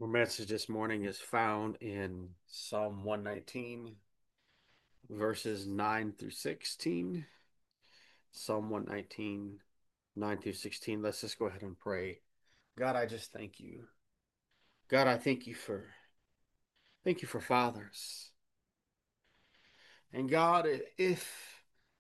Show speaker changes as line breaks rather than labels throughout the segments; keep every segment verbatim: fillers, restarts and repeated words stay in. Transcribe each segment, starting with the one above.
Our message this morning is found in Psalm one nineteen, verses nine through sixteen. Psalm one nineteen, nine through sixteen. Let's just go ahead and pray. God, I just thank you. God, I thank you for thank you for fathers. And God, if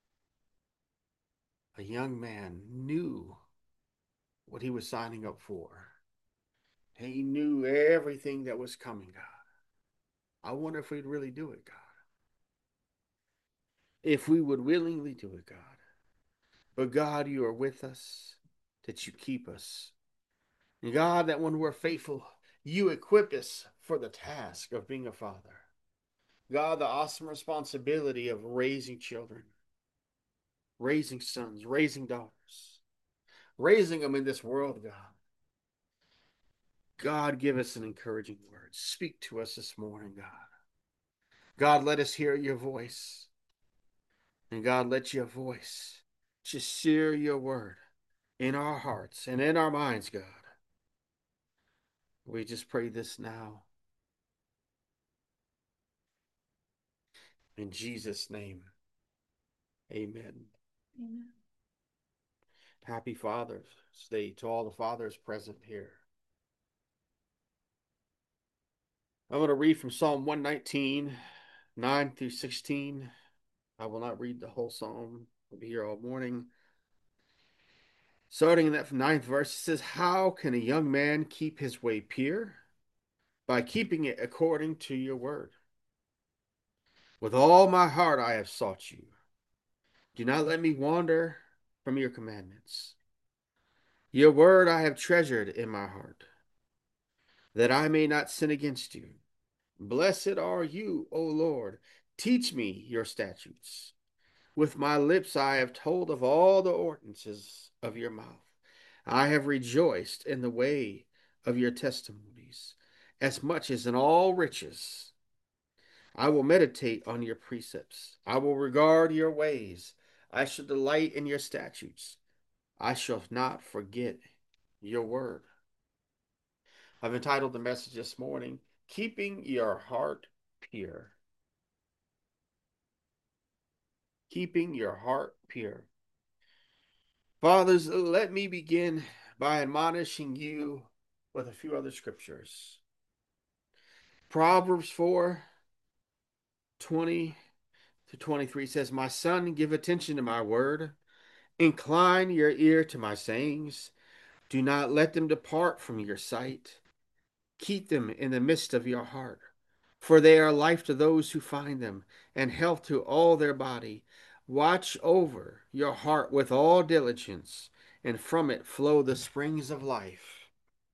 a young man knew what he was signing up for, he knew everything that was coming, God. I wonder if we'd really do it, God. If we would willingly do it, God. But God, you are with us, that you keep us. And God, that when we're faithful, you equip us for the task of being a father. God, the awesome responsibility of raising children, raising sons, raising daughters, raising them in this world, God. God, give us an encouraging word. Speak to us this morning, God. God, let us hear your voice. And God, let your voice just share your word in our hearts and in our minds, God. We just pray this now. In Jesus' name, amen.
Amen.
Happy Father's Day to all the fathers present here. I'm going to read from Psalm one nineteen, nine through sixteen. I will not read the whole psalm. I'll be here all morning. Starting in that ninth verse, it says, how can a young man keep his way pure? By keeping it according to your word. With all my heart I have sought you. Do not let me wander from your commandments. Your word I have treasured in my heart, that I may not sin against you. Blessed are you, O Lord. Teach me your statutes. With my lips I have told of all the ordinances of your mouth. I have rejoiced in the way of your testimonies, as much as in all riches. I will meditate on your precepts. I will regard your ways. I shall delight in your statutes. I shall not forget your word. I've entitled the message this morning, Keeping Your Heart Pure. Keeping Your Heart Pure. Fathers, let me begin by admonishing you with a few other scriptures. Proverbs four, twenty to twenty-three says, my son, give attention to my word. Incline your ear to my sayings. Do not let them depart from your sight. Keep them in the midst of your heart, for they are life to those who find them, and health to all their body. Watch over your heart with all diligence, and from it flow the springs of life.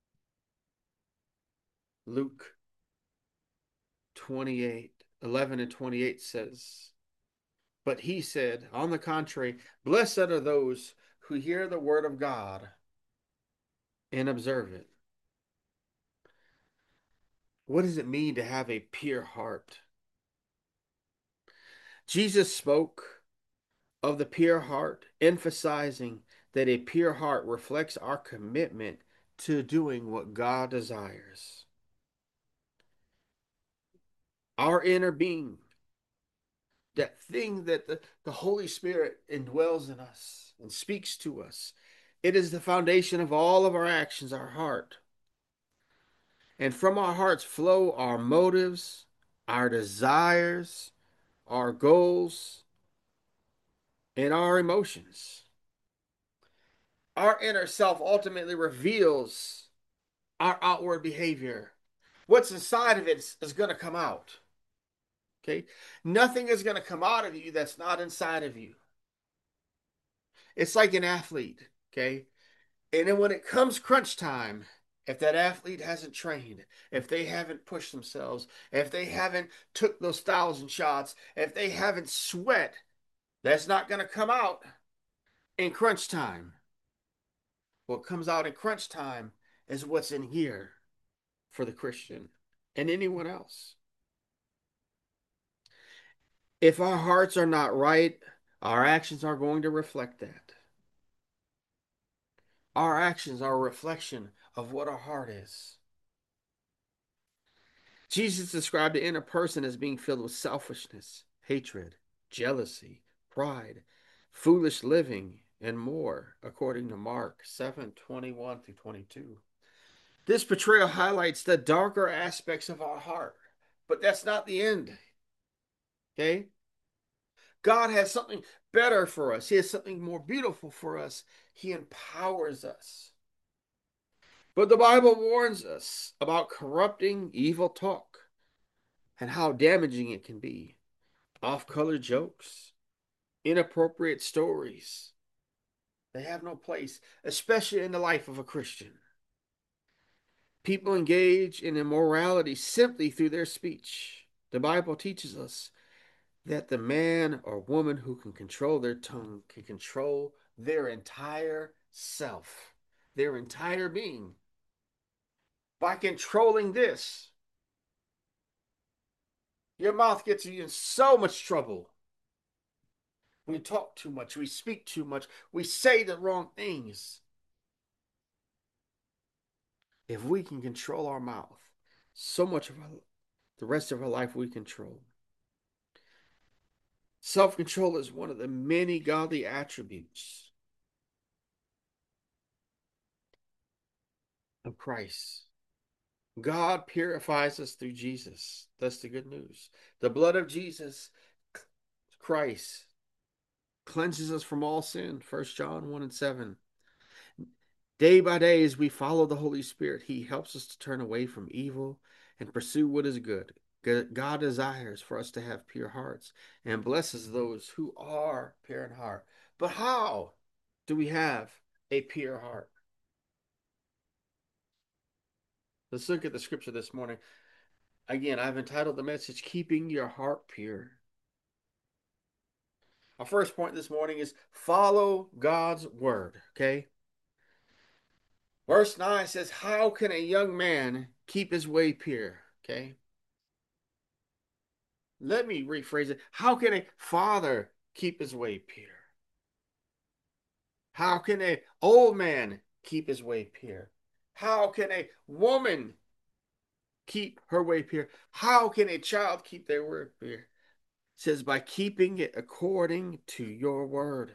Luke twenty-eight, eleven and twenty-eight says, but he said, on the contrary, blessed are those who hear the word of God and observe it. What does it mean to have a pure heart? Jesus spoke of the pure heart, emphasizing that a pure heart reflects our commitment to doing what God desires. Our inner being, that thing that the, the Holy Spirit indwells in us and speaks to us, it is the foundation of all of our actions, our heart. And from our hearts flow our motives, our desires, our goals, and our emotions. Our inner self ultimately reveals our outward behavior. What's inside of it is, is going to come out. Okay? Nothing is going to come out of you that's not inside of you. It's like an athlete. Okay? And then when it comes crunch time, if that athlete hasn't trained, if they haven't pushed themselves, if they haven't took those thousand shots, if they haven't sweat, that's not going to come out in crunch time. What comes out in crunch time is what's in here for the Christian and anyone else. If our hearts are not right, our actions are going to reflect that. Our actions are a reflection of what our heart is. Jesus described the inner person as being filled with selfishness, hatred, jealousy, pride, foolish living, and more, according to Mark seven twenty-one through twenty-two. This portrayal highlights the darker aspects of our heart, but that's not the end. Okay? God has something better for us, He has something more beautiful for us. He empowers us. But the Bible warns us about corrupting evil talk and how damaging it can be. Off-color jokes, inappropriate stories. They have no place, especially in the life of a Christian. People engage in immorality simply through their speech. The Bible teaches us that the man or woman who can control their tongue can control their entire self, their entire being. By controlling this, your mouth gets you in so much trouble. We talk too much, we speak too much, we say the wrong things. If we can control our mouth, so much of our, the rest of our life we control. Self-control is one of the many godly attributes of Christ. God purifies us through Jesus. That's the good news. The blood of Jesus Christ cleanses us from all sin. First John one and seven. Day by day, as we follow the Holy Spirit, He helps us to turn away from evil and pursue what is good. God desires for us to have pure hearts and blesses those who are pure in heart. But how do we have a pure heart? Let's look at the scripture this morning. Again, I've entitled the message, Keeping Your Heart Pure. Our first point this morning is follow God's word, okay? Verse nine says, how can a young man keep his way pure, okay? Let me rephrase it. How can a father keep his way pure? How can a old man keep his way pure? How can a woman keep her way pure? How can a child keep their word pure? It says, by keeping it according to your word.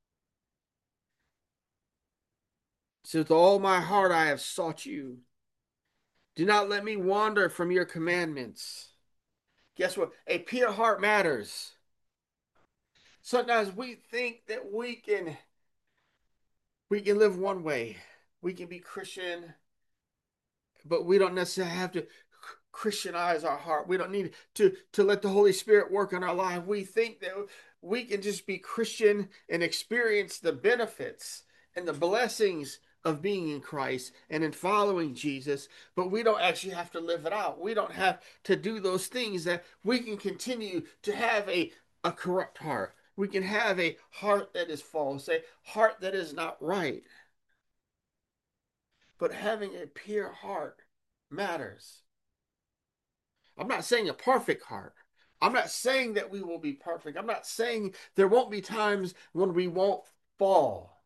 It says, with all my heart I have sought you. Do not let me wander from your commandments. Guess what? A pure heart matters. Sometimes we think that we can we can live one way. We can be Christian, but we don't necessarily have to Christianize our heart. We don't need to, to let the Holy Spirit work in our life. We think that we can just be Christian and experience the benefits and the blessings of being in Christ and in following Jesus, but we don't actually have to live it out. We don't have to do those things, that we can continue to have a, a corrupt heart. We can have a heart that is false, a heart that is not right. But having a pure heart matters. I'm not saying a perfect heart. I'm not saying that we will be perfect. I'm not saying there won't be times when we won't fall.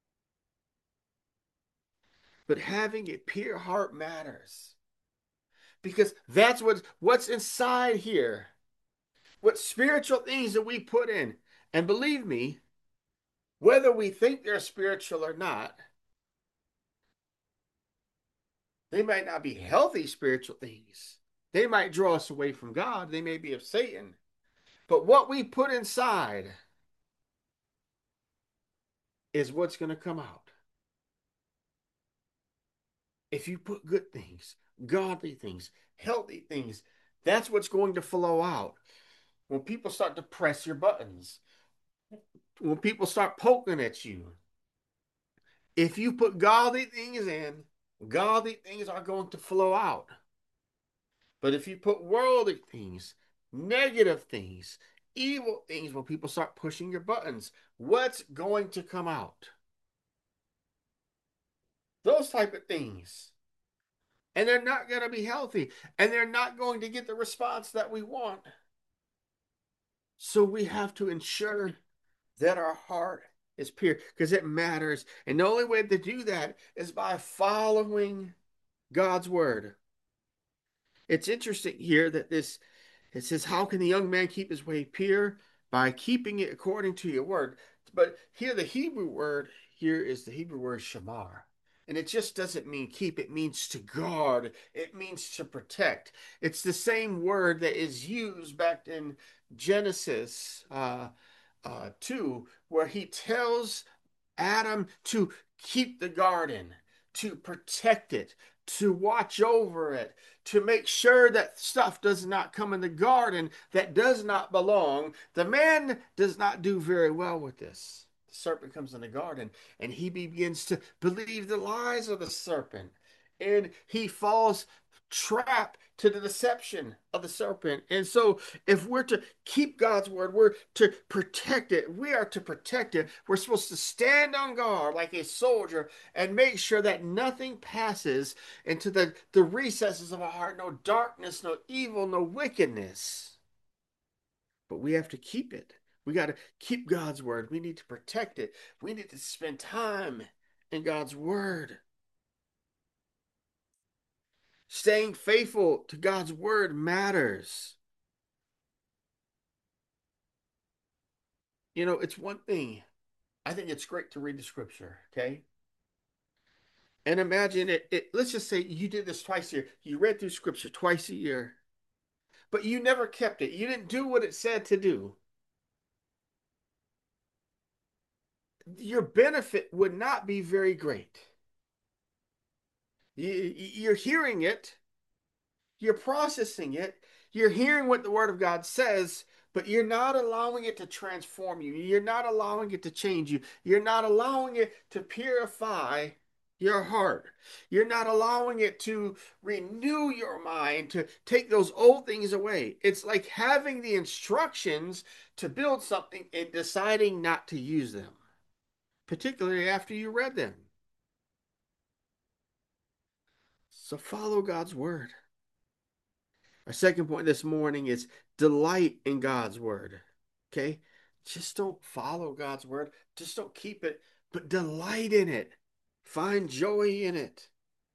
But having a pure heart matters. Because that's what, what's inside here. What spiritual things that we put in. And believe me, whether we think they're spiritual or not, they might not be healthy spiritual things. They might draw us away from God. They may be of Satan. But what we put inside is what's going to come out. If you put good things, godly things, healthy things, that's what's going to flow out. When people start to press your buttons, when people start poking at you, if you put godly things in, godly things are going to flow out. But if you put worldly things, negative things, evil things, when people start pushing your buttons, what's going to come out? Those type of things. And they're not going to be healthy. And they're not going to get the response that we want. So we have to ensure that our heart is pure, because it matters. And the only way to do that is by following God's word. It's interesting here that this, it says, how can the young man keep his way pure? By keeping it according to your word. But here, the Hebrew word here is the Hebrew word shamar. And it just doesn't mean keep, it means to guard, it means to protect. It's the same word that is used back in Genesis uh, uh, two, where he tells Adam to keep the garden, to protect it, to watch over it, to make sure that stuff does not come in the garden that does not belong. The man does not do very well with this. The serpent comes in the garden and he begins to believe the lies of the serpent. And he falls trap to the deception of the serpent. And so, if we're to keep God's word, we're to protect it. We are to protect it. We're supposed to stand on guard like a soldier and make sure that nothing passes into the, the recesses of our heart, no darkness, no evil, no wickedness. But we have to keep it. We got to keep God's word. We need to protect it. We need to spend time in God's word. Staying faithful to God's word matters. You know, it's one thing. I think it's great to read the scripture, okay? And imagine it, it, let's just say you did this twice a year. You read through scripture twice a year, but you never kept it. You didn't do what it said to do. Your benefit would not be very great. You, you're hearing it, you're processing it, you're hearing what the word of God says, but you're not allowing it to transform you. You're not allowing it to change you. You're not allowing it to purify your heart. You're not allowing it to renew your mind, to take those old things away. It's like having the instructions to build something and deciding not to use them, particularly after you read them. So follow God's word. Our second point this morning is delight in God's word. Okay? Just don't follow God's word. Just don't keep it, but delight in it. Find joy in it.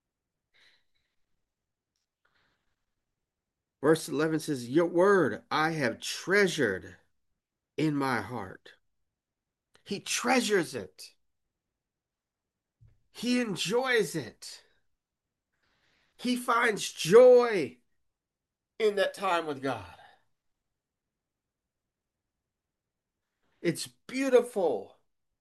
Verse eleven says, your word I have treasured in my heart. He treasures it. He enjoys it. He finds joy in that time with God. It's beautiful.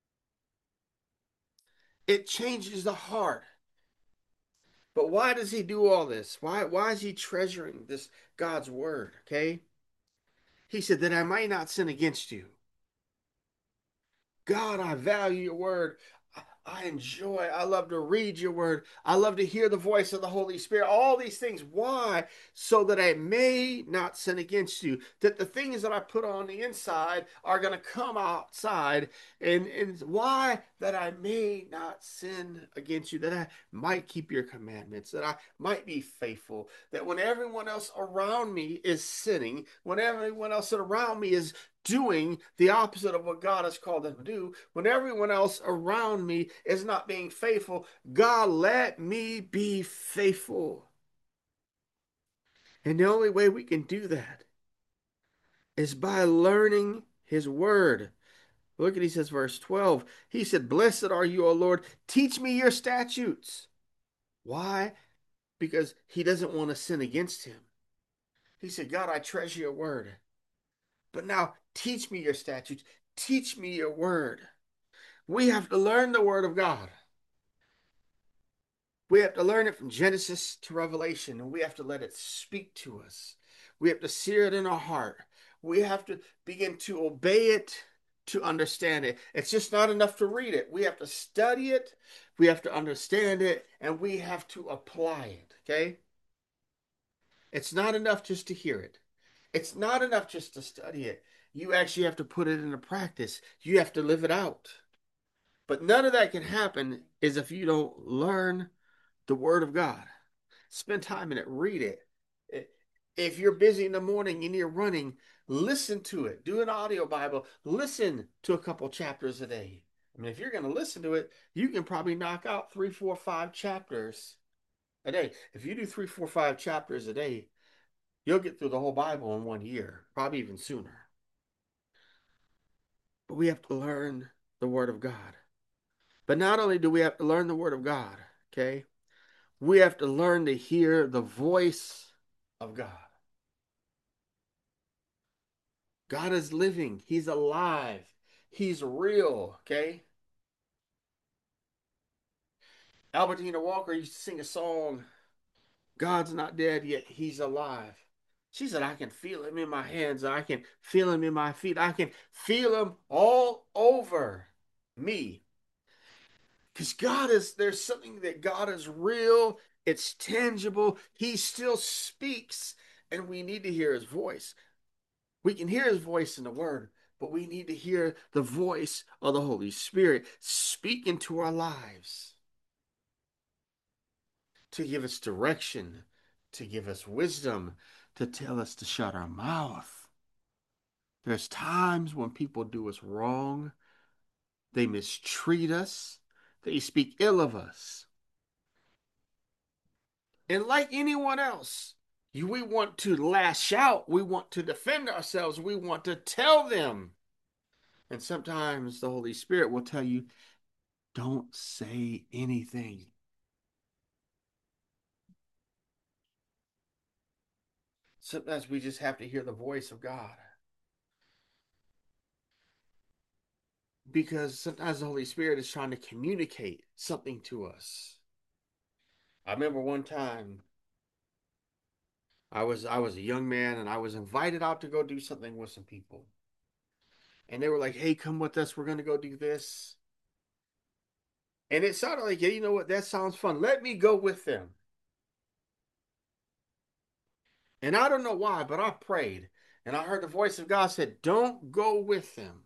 It changes the heart. But why does he do all this? Why, why is he treasuring this God's word? Okay. He said that I might not sin against you. God, I value your word. I enjoy, I love to read your word. I love to hear the voice of the Holy Spirit. All these things. Why? So that I may not sin against you. That the things that I put on the inside are going to come outside. And, and why? That I may not sin against you. That I might keep your commandments. That I might be faithful. That when everyone else around me is sinning, when everyone else around me is doing the opposite of what God has called them to do, when everyone else around me is not being faithful, God, let me be faithful. And the only way we can do that is by learning his word. Look at, he says, verse twelve. He said, blessed are you, O Lord. Teach me your statutes. Why? Because he doesn't want to sin against him. He said, God, I treasure your word. But now teach me your statutes. Teach me your word. We have to learn the word of God. We have to learn it from Genesis to Revelation, and we have to let it speak to us. We have to sear it in our heart. We have to begin to obey it to understand it. It's just not enough to read it. We have to study it, we have to understand it, and we have to apply it. Okay? It's not enough just to hear it. It's not enough just to study it. You actually have to put it into practice. You have to live it out. But none of that can happen is if you don't learn the Word of God. Spend time in it, read it. If you're busy in the morning and you're running, listen to it. Do an audio Bible. Listen to a couple chapters a day. I mean, if you're going to listen to it, you can probably knock out three, four, five chapters a day. If you do three, four, five chapters a day, You'll get through the whole Bible in one year, probably even sooner. But we have to learn the Word of God. But not only do we have to learn the Word of God, okay, we have to learn to hear the voice of God. God is living, He's alive, He's real, okay? Albertina Walker used to sing a song, God's not dead yet, He's alive. She said, I can feel Him in my hands, I can feel Him in my feet, I can feel Him all over me. Because God is, there's something that God is real, it's tangible, He still speaks, and we need to hear His voice. We can hear His voice in the Word, but we need to hear the voice of the Holy Spirit speak into our lives to give us direction, to give us wisdom, to tell us to shut our mouth. There's times when people do us wrong, they mistreat us, they speak ill of us. And like anyone else, we want to lash out. We want to defend ourselves. We want to tell them. And sometimes the Holy Spirit will tell you, don't say anything. Sometimes we just have to hear the voice of God. Because sometimes the Holy Spirit is trying to communicate something to us. I remember one time I was I was a young man and I was invited out to go do something with some people. And they were like, "Hey, come with us. We're going to go do this." And it sounded like, yeah, you know what? That sounds fun. Let me go with them. And I don't know why, but I prayed and I heard the voice of God said, "Don't go with them."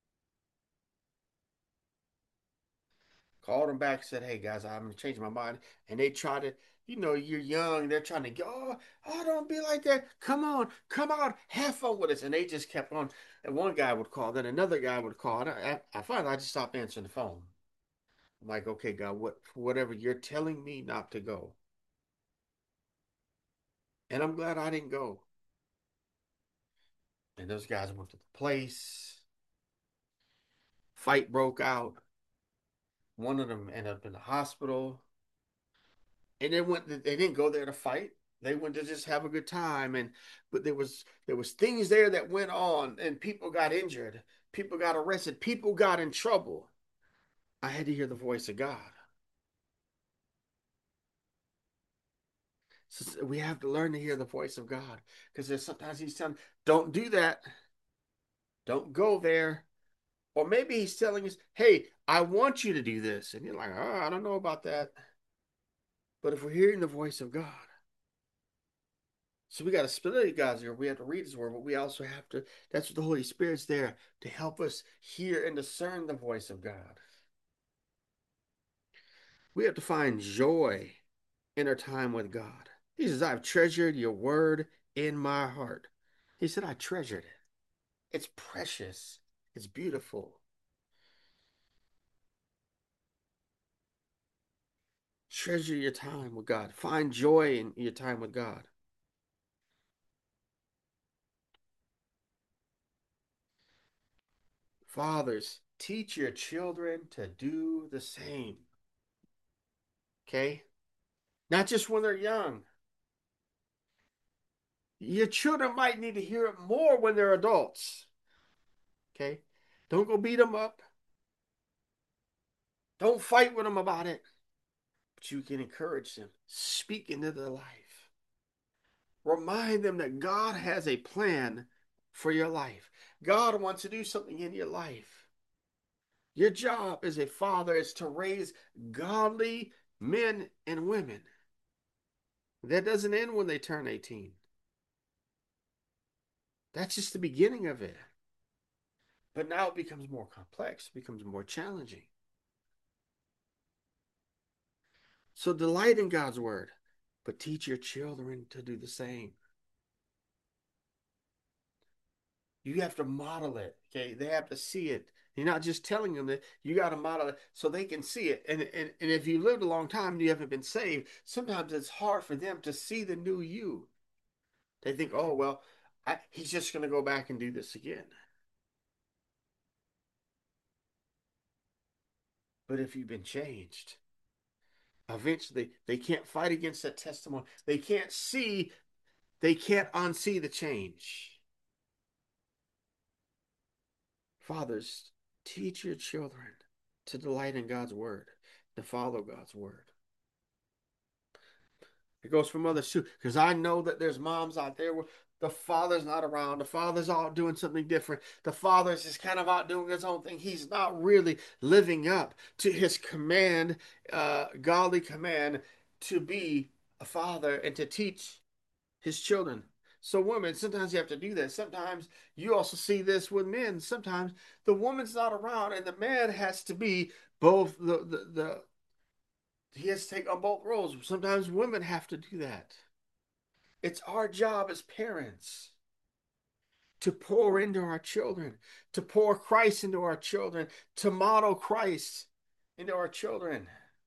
Called them back, said, "Hey guys, I'm gonna change my mind." And they try to, you know, you're young, they're trying to go, oh, oh, don't be like that. Come on, come on, have fun with us. And they just kept on. And one guy would call, then another guy would call. And I, I finally I just stopped answering the phone. I'm like, okay, God, what whatever you're telling me not to go. And I'm glad I didn't go. And those guys went to the place. Fight broke out. One of them ended up in the hospital. And they went they didn't go there to fight. They went to just have a good time. And but there was there was things there that went on and people got injured, people got arrested, people got in trouble. I had to hear the voice of God. So we have to learn to hear the voice of God because there's sometimes He's telling, don't do that, don't go there. Or maybe He's telling us, hey, I want you to do this. And you're like, oh, I don't know about that. But if we're hearing the voice of God, so we got to study God's word. We have to read His word, but we also have to. That's what the Holy Spirit's there to help us hear and discern the voice of God. We have to find joy in our time with God. He says, "I've treasured your word in my heart." He said, "I treasured it. It's precious. It's beautiful." Treasure your time with God. Find joy in your time with God. Fathers, teach your children to do the same. Okay? Not just when they're young. Your children might need to hear it more when they're adults. Okay? Don't go beat them up. Don't fight with them about it. But you can encourage them. Speak into their life. Remind them that God has a plan for your life. God wants to do something in your life. Your job as a father is to raise godly men and women. That doesn't end when they turn eighteen. That's just the beginning of it. But now it becomes more complex, it becomes more challenging. So delight in God's word, but teach your children to do the same. You have to model it, okay? They have to see it. You're not just telling them that, you got to model it so they can see it. And, and, and if you lived a long time and you haven't been saved, sometimes it's hard for them to see the new you. They think, oh, well, I, he's just going to go back and do this again. But if you've been changed, eventually they can't fight against that testimony. They can't see, they can't unsee the change. Fathers, teach your children to delight in God's word, to follow God's word. It goes for mothers too, because I know that there's moms out there where the father's not around. The father's out doing something different. The father's just kind of out doing his own thing. He's not really living up to his command, uh, godly command to be a father and to teach his children. So, women, sometimes you have to do that. Sometimes you also see this with men. Sometimes the woman's not around and the man has to be both the, the, the he has to take on both roles. Sometimes women have to do that. It's our job as parents to pour into our children, to pour Christ into our children, to model Christ into our children.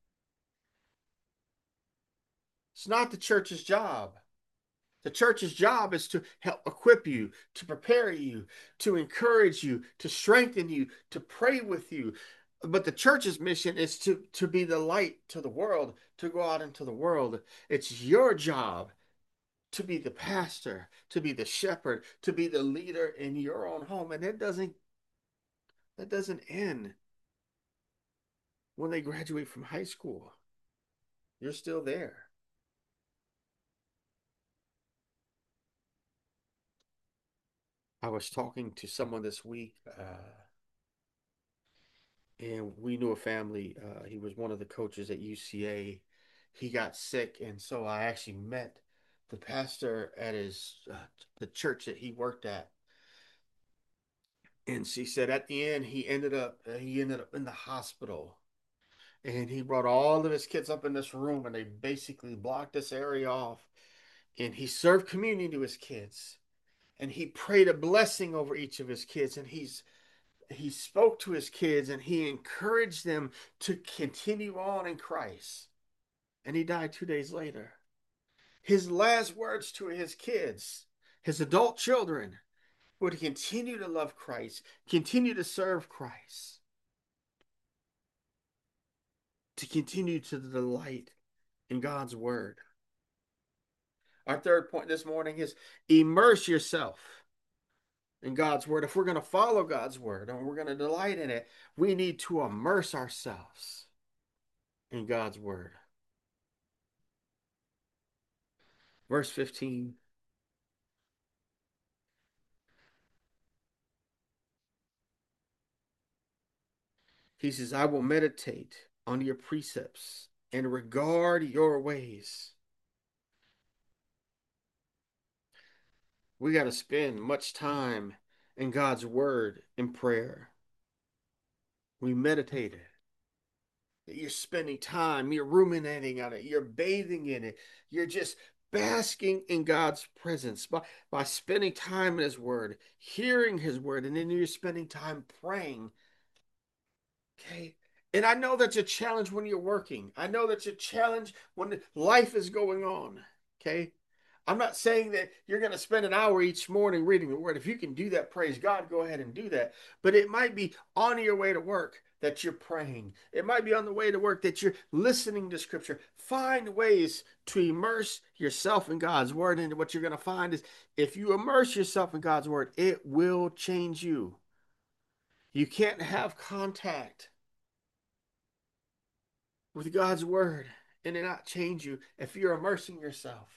It's not the church's job. The church's job is to help equip you, to prepare you, to encourage you, to strengthen you, to pray with you. But the church's mission is to, to be the light to the world, to go out into the world. It's your job to be the pastor, to be the shepherd, to be the leader in your own home. And it doesn't that doesn't end when they graduate from high school. You're still there. I was talking to someone this week, uh, and we knew a family. Uh, he was one of the coaches at U C A. He got sick, and so I actually met the pastor at his uh, the church that he worked at. And she said at the end he ended up uh, he ended up in the hospital, and he brought all of his kids up in this room, and they basically blocked this area off, and he served communion to his kids, and he prayed a blessing over each of his kids, and he's he spoke to his kids, and he encouraged them to continue on in Christ. And he died two days later. His last words to his kids, his adult children, were to continue to love Christ, continue to serve Christ, to continue to delight in God's word. Our third point this morning is immerse yourself in God's word. If we're going to follow God's word and we're going to delight in it, we need to immerse ourselves in God's word. Verse fifteen. He says, I will meditate on your precepts and regard your ways. We got to spend much time in God's word in prayer. We meditate it. You're spending time, you're ruminating on it, you're bathing in it, you're just basking in God's presence by, by spending time in His Word, hearing His Word, and then you're spending time praying. Okay. And I know that's a challenge when you're working. I know that's a challenge when life is going on. Okay. I'm not saying that you're going to spend an hour each morning reading the word. If you can do that, praise God, go ahead and do that. But it might be on your way to work that you're praying. It might be on the way to work that you're listening to scripture. Find ways to immerse yourself in God's word. And what you're going to find is if you immerse yourself in God's word, it will change you. You can't have contact with God's word and it not change you if you're immersing yourself.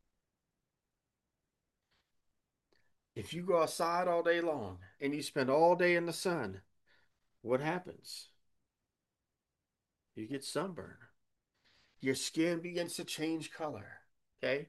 If you go outside all day long and you spend all day in the sun, what happens? You get sunburn. Your skin begins to change color. Okay?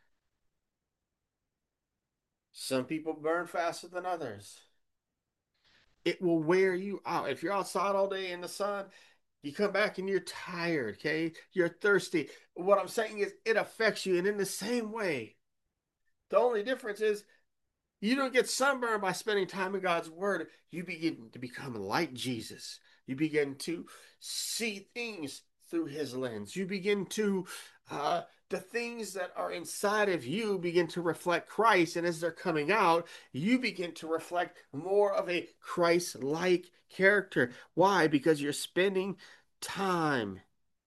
Some people burn faster than others. It will wear you out. If you're outside all day in the sun, you come back and you're tired, okay? You're thirsty. What I'm saying is it affects you. And in the same way, the only difference is you don't get sunburned by spending time in God's word. You begin to become like Jesus. You begin to see things through his lens. You begin to uh, the things that are inside of you begin to reflect Christ. And as they're coming out, you begin to reflect more of a Christ-like character. Why? Because you're spending time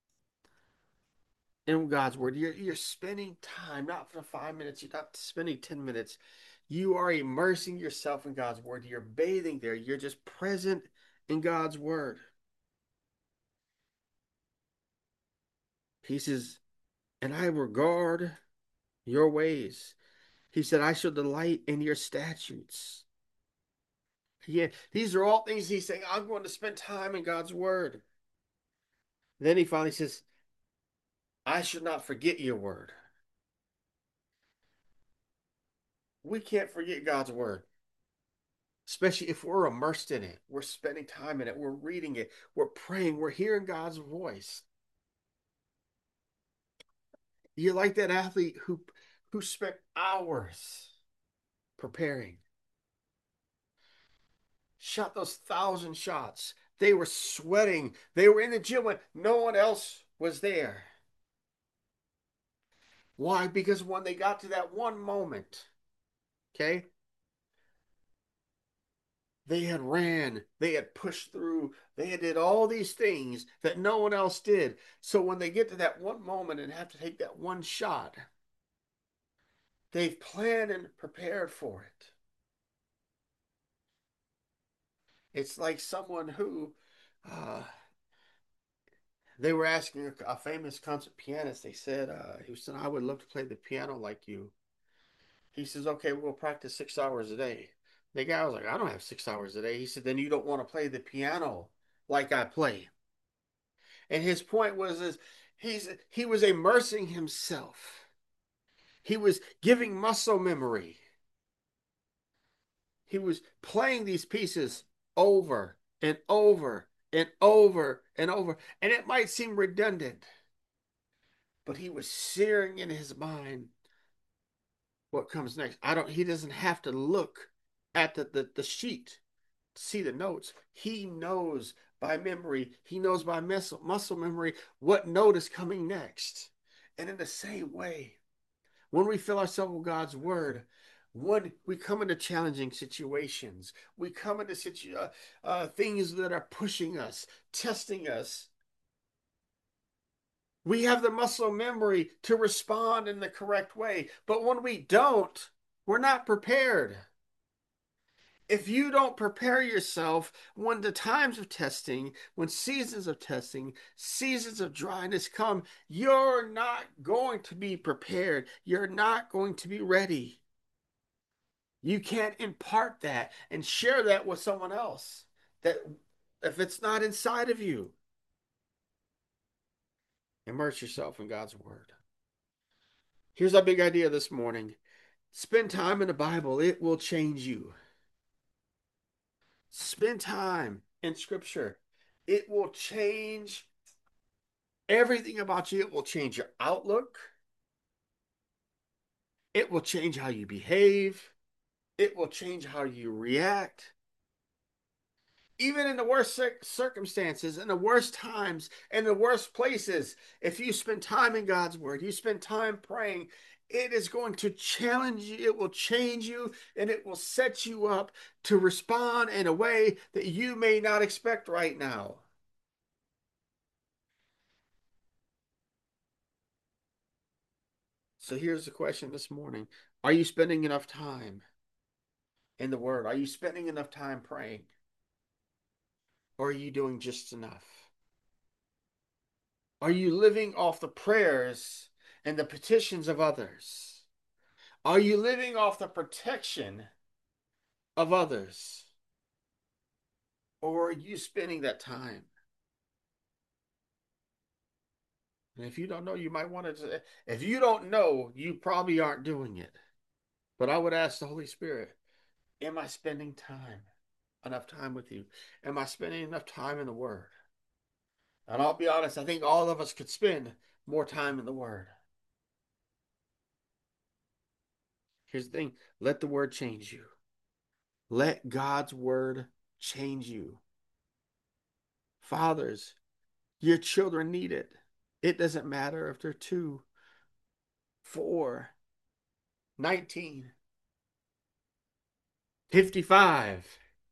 in God's word. You're, you're spending time, not for five minutes, you're not spending ten minutes. You are immersing yourself in God's word. You're bathing there. You're just present in God's word. He says, and I regard your ways. He said, I shall delight in your statutes. Yeah, these are all things he's saying. I'm going to spend time in God's word. Then he finally says, I should not forget your word. We can't forget God's word, especially if we're immersed in it. We're spending time in it. We're reading it. We're praying. We're hearing God's voice. You're like that athlete who, who spent hours preparing, shot those thousand shots. They were sweating. They were in the gym when no one else was there. Why? Because when they got to that one moment, okay, they had ran, they had pushed through, they had did all these things that no one else did. So when they get to that one moment and have to take that one shot, they've planned and prepared for it. It's like someone who uh, they were asking a, a famous concert pianist. They said, uh, he said, I would love to play the piano like you. He says, okay, we'll practice six hours a day. The guy was like, I don't have six hours a day. He said, then you don't want to play the piano like I play. And his point was is he's he was immersing himself. He was giving muscle memory. He was playing these pieces over and over and over and over. And it might seem redundant, but he was searing in his mind what comes next. I don't he doesn't have to look at the, the, the sheet to see the notes. He knows by memory, he knows by muscle, muscle memory what note is coming next. And in the same way, when we fill ourselves with God's word, when we come into challenging situations, we come into situ- uh, uh, things that are pushing us, testing us, we have the muscle memory to respond in the correct way. But when we don't, we're not prepared. If you don't prepare yourself when the times of testing, when seasons of testing, seasons of dryness come, you're not going to be prepared. You're not going to be ready. You can't impart that and share that with someone else. That if it's not inside of you, immerse yourself in God's word. Here's our big idea this morning. Spend time in the Bible. It will change you. Spend time in scripture. It will change everything about you. It will change your outlook. It will change how you behave. It will change how you react. Even in the worst circumstances, in the worst times, in the worst places, if you spend time in God's word, you spend time praying, it is going to challenge you, it will change you, and it will set you up to respond in a way that you may not expect right now. So here's the question this morning. Are you spending enough time in the word? Are you spending enough time praying? Or are you doing just enough? Are you living off the prayers and the petitions of others? Are you living off the protection of others? Or are you spending that time? And if you don't know, you might want to, if you don't know, you probably aren't doing it. But I would ask the Holy Spirit, am I spending time, enough time with you? Am I spending enough time in the Word? And I'll be honest, I think all of us could spend more time in the Word. Here's the thing, let the Word change you. Let God's Word change you. Fathers, your children need it. It doesn't matter if they're two four, nineteen, fifty-five,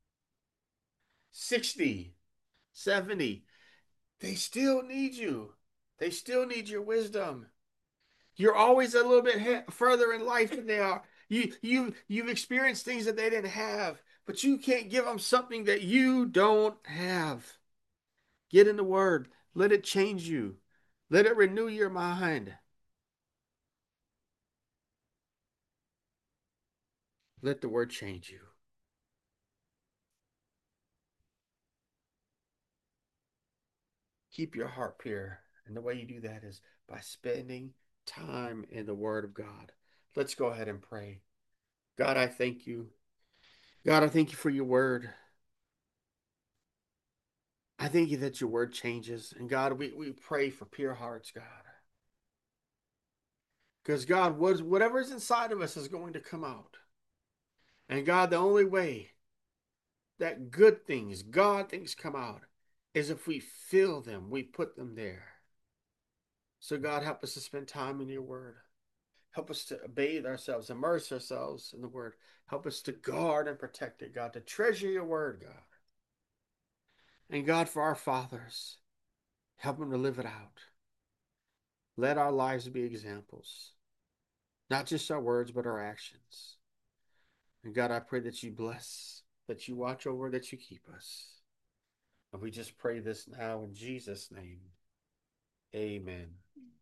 sixty, seventy. They still need you. They still need your wisdom. You're always a little bit he- further in life than they are. You you you've experienced things that they didn't have, but you can't give them something that you don't have. Get in the word. Let it change you. Let it renew your mind. Let the word change you. Keep your heart pure. And the way you do that is by spending time in the word of God. Let's go ahead and pray. God, I thank you. God, I thank you for your word. I thank you that your word changes. And God, we, we pray for pure hearts, God. Because God, whatever is inside of us is going to come out. And God, the only way that good things, God things come out is if we feel them, we put them there. So God, help us to spend time in your word. Help us to bathe ourselves, immerse ourselves in the word. Help us to guard and protect it, God, to treasure your word, God. And God, for our fathers, help them to live it out. Let our lives be examples, not just our words, but our actions. And God, I pray that you bless, that you watch over, that you keep us. And we just pray this now in Jesus' name. Amen.